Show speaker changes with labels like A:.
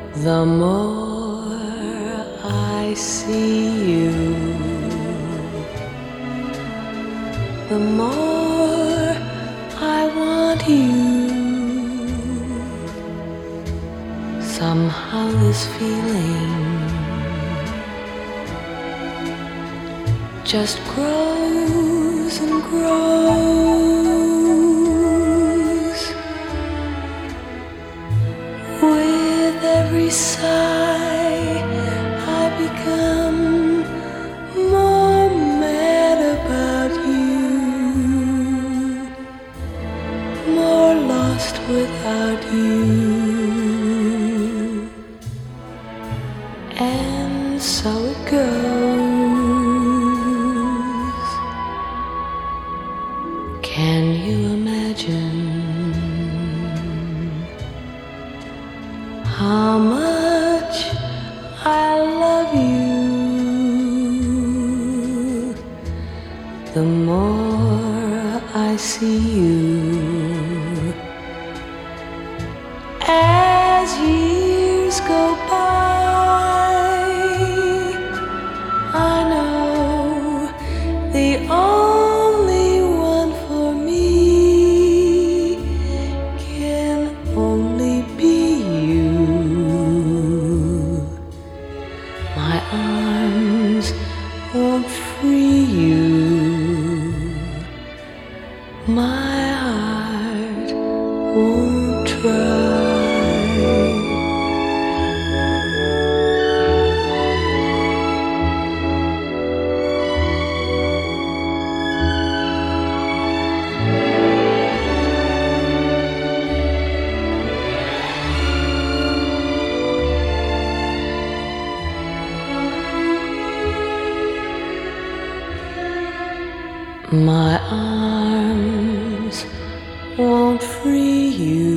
A: The more I see you, the more I want you. Somehow this feeling just grows and grows. With every sigh I become more mad about you, more lost without you. And so it goes. Can you imagine how much I love you? The more I see you, as years go by, I know the only one for me can only be you. My arms won't free you. My heart won't try. My arms won't free you.